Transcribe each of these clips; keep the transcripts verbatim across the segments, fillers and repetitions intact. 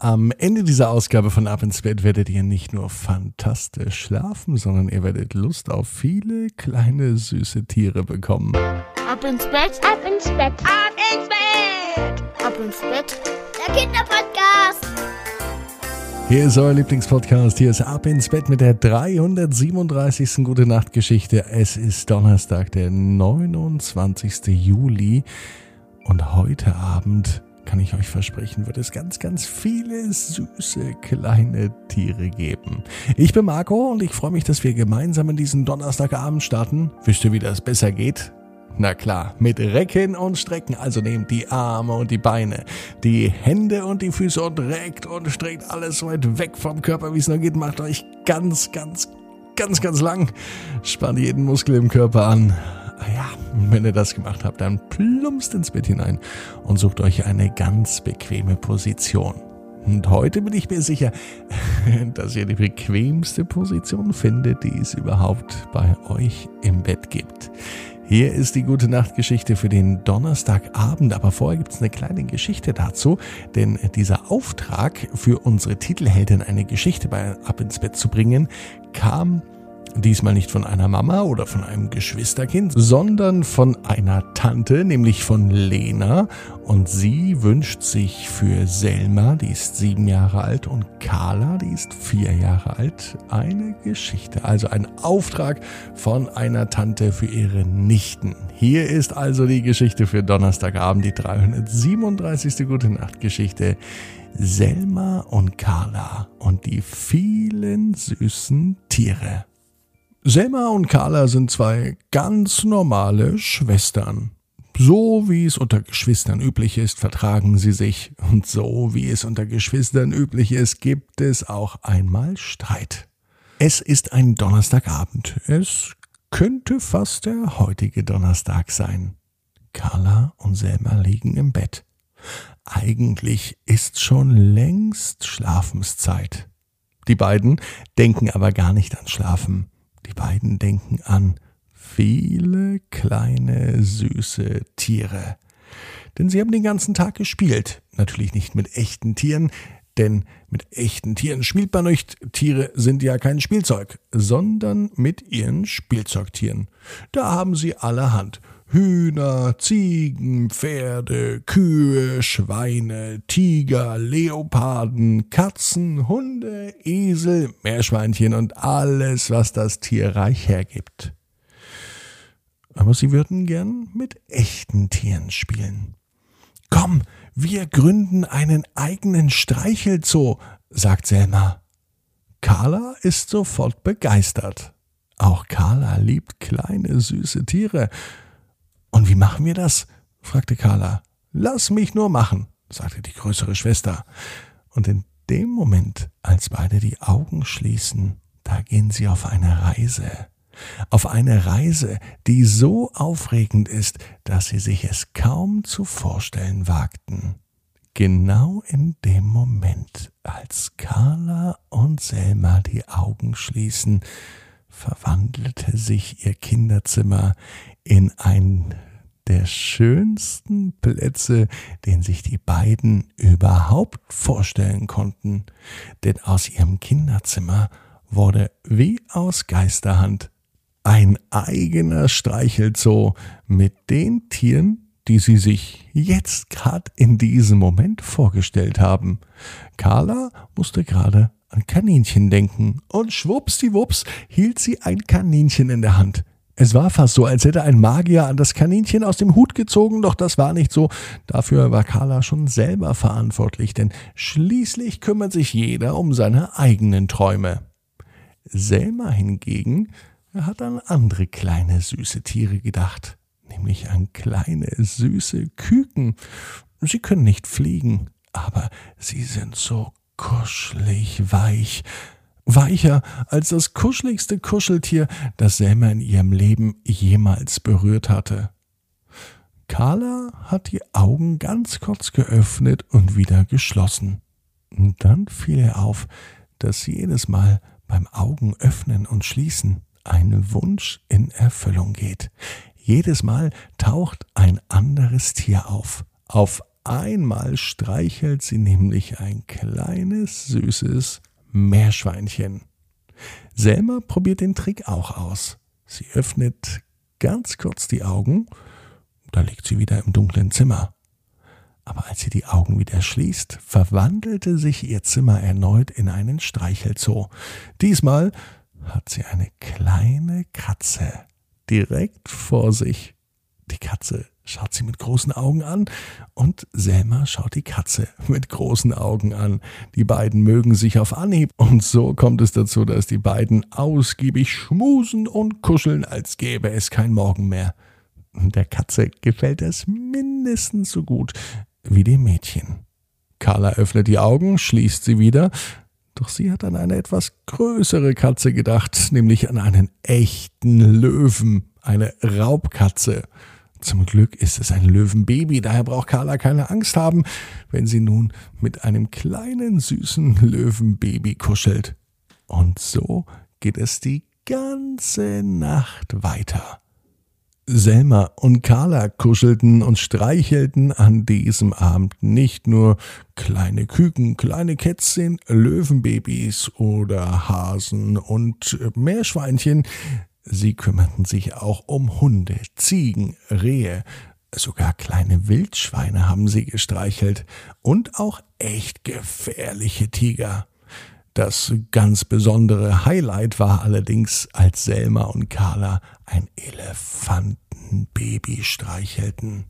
Am Ende dieser Ausgabe von Ab ins Bett werdet ihr nicht nur fantastisch schlafen, sondern ihr werdet Lust auf viele kleine süße Tiere bekommen. Ab ins Bett, ab ins Bett, ab ins Bett, ab ins Bett, der Kinderpodcast. Hier ist euer Lieblingspodcast, hier ist Ab ins Bett mit der dreihundertsiebenunddreißigsten Gute-Nacht-Geschichte. Es ist Donnerstag, der neunundzwanzigsten Juli und heute Abend, kann ich euch versprechen, wird es ganz, ganz viele süße kleine Tiere geben. Ich bin Marco und ich freue mich, dass wir gemeinsam in diesen Donnerstagabend starten. Wisst ihr, wie das besser geht? Na klar, mit Recken und Strecken, also nehmt die Arme und die Beine, die Hände und die Füße und reckt und streckt alles so weit weg vom Körper, wie es nur geht. Macht euch ganz, ganz, ganz, ganz lang, spannt jeden Muskel im Körper an. Ja, wenn ihr das gemacht habt, dann plumpst ins Bett hinein und sucht euch eine ganz bequeme Position. Und heute bin ich mir sicher, dass ihr die bequemste Position findet, die es überhaupt bei euch im Bett gibt. Hier ist die Gute-Nacht-Geschichte für den Donnerstagabend, aber vorher gibt es eine kleine Geschichte dazu, denn dieser Auftrag für unsere Titelheldin, eine Geschichte bei Ab ins Bett zu bringen, kam diesmal nicht von einer Mama oder von einem Geschwisterkind, sondern von einer Tante, nämlich von Lena. Und sie wünscht sich für Selma, die ist sieben Jahre alt, und Carla, die ist vier Jahre alt, eine Geschichte. Also ein Auftrag von einer Tante für ihre Nichten. Hier ist also die Geschichte für Donnerstagabend, die dreihundertsiebenunddreißigste Gute-Nacht-Geschichte. Selma und Carla und die vielen süßen Tiere. Selma und Carla sind zwei ganz normale Schwestern. So wie es unter Geschwistern üblich ist, vertragen sie sich. Und so wie es unter Geschwistern üblich ist, gibt es auch einmal Streit. Es ist ein Donnerstagabend. Es könnte fast der heutige Donnerstag sein. Carla und Selma liegen im Bett. Eigentlich ist schon längst Schlafenszeit. Die beiden denken aber gar nicht an Schlafen. Die beiden denken an viele kleine, süße Tiere. Denn sie haben den ganzen Tag gespielt. Natürlich nicht mit echten Tieren, denn mit echten Tieren spielt man nicht. Tiere sind ja kein Spielzeug, sondern mit ihren Spielzeugtieren. Da haben sie allerhand. Hühner, Ziegen, Pferde, Kühe, Schweine, Tiger, Leoparden, Katzen, Hunde, Esel, Meerschweinchen und alles, was das Tierreich hergibt. Aber sie würden gern mit echten Tieren spielen. Komm, wir gründen einen eigenen Streichelzoo, sagt Selma. Carla ist sofort begeistert. Auch Carla liebt kleine, süße Tiere. Und wie machen wir das? Fragte Carla. Lass mich nur machen, sagte die größere Schwester. Und in dem Moment, als beide die Augen schließen, da gehen sie auf eine Reise. Auf eine Reise, die so aufregend ist, dass sie sich es kaum zu vorstellen wagten. Genau in dem Moment, als Carla und Selma die Augen schließen, verwandelte sich ihr Kinderzimmer in einen der schönsten Plätze, den sich die beiden überhaupt vorstellen konnten. Denn aus ihrem Kinderzimmer wurde wie aus Geisterhand ein eigener Streichelzoo mit den Tieren, die sie sich jetzt gerade in diesem Moment vorgestellt haben. Carla musste gerade an Kaninchen denken und schwuppsdiwupps hielt sie ein Kaninchen in der Hand. Es war fast so, als hätte ein Magier an das Kaninchen aus dem Hut gezogen, doch das war nicht so. Dafür war Carla schon selber verantwortlich, denn schließlich kümmert sich jeder um seine eigenen Träume. Selma hingegen hat an andere kleine süße Tiere gedacht, nämlich an kleine süße Küken. Sie können nicht fliegen, aber sie sind so kuschelig weich. Weicher als das kuscheligste Kuscheltier, das Selma in ihrem Leben jemals berührt hatte. Carla hat die Augen ganz kurz geöffnet und wieder geschlossen. Und dann fiel ihr auf, dass jedes Mal beim Augenöffnen und Schließen ein Wunsch in Erfüllung geht. Jedes Mal taucht ein anderes Tier auf. Auf einmal streichelt sie nämlich ein kleines, süßes Meerschweinchen. Selma probiert den Trick auch aus. Sie öffnet ganz kurz die Augen, da liegt sie wieder im dunklen Zimmer. Aber als sie die Augen wieder schließt, verwandelte sich ihr Zimmer erneut in einen Streichelzoo. Diesmal hat sie eine kleine Katze direkt vor sich. Die Katze schaut sie mit großen Augen an und Selma schaut die Katze mit großen Augen an. Die beiden mögen sich auf Anhieb und so kommt es dazu, dass die beiden ausgiebig schmusen und kuscheln, als gäbe es kein Morgen mehr. Der Katze gefällt es mindestens so gut wie dem Mädchen. Carla öffnet die Augen, schließt sie wieder, doch sie hat an eine etwas größere Katze gedacht, nämlich an einen echten Löwen, eine Raubkatze. Zum Glück ist es ein Löwenbaby, daher braucht Carla keine Angst haben, wenn sie nun mit einem kleinen, süßen Löwenbaby kuschelt. Und so geht es die ganze Nacht weiter. Selma und Carla kuschelten und streichelten an diesem Abend nicht nur kleine Küken, kleine Kätzchen, Löwenbabys oder Hasen und Meerschweinchen. Sie kümmerten sich auch um Hunde, Ziegen, Rehe, sogar kleine Wildschweine haben sie gestreichelt und auch echt gefährliche Tiger. Das ganz besondere Highlight war allerdings, als Selma und Carla ein Elefantenbaby streichelten.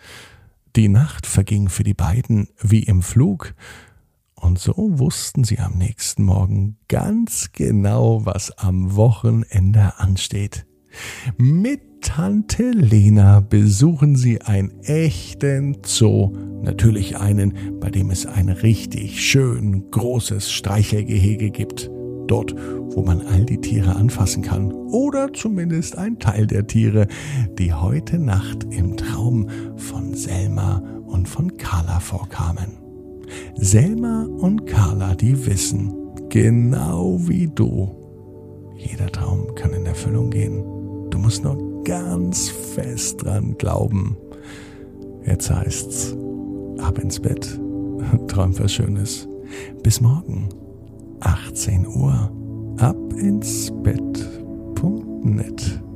Die Nacht verging für die beiden wie im Flug. Und so wussten sie am nächsten Morgen ganz genau, was am Wochenende ansteht. Mit Tante Lena besuchen sie einen echten Zoo. Natürlich einen, bei dem es ein richtig schön großes Streichelgehege gibt. Dort, wo man all die Tiere anfassen kann. Oder zumindest ein Teil der Tiere, die heute Nacht im Traum von Selma und von Carla vorkamen. Selma und Carla, die wissen, genau wie du, jeder Traum kann in Erfüllung gehen. Du musst nur ganz fest dran glauben. Jetzt heißt's, ab ins Bett, träum was Schönes. Bis morgen, achtzehn Uhr, ab ins Bett Punkt net.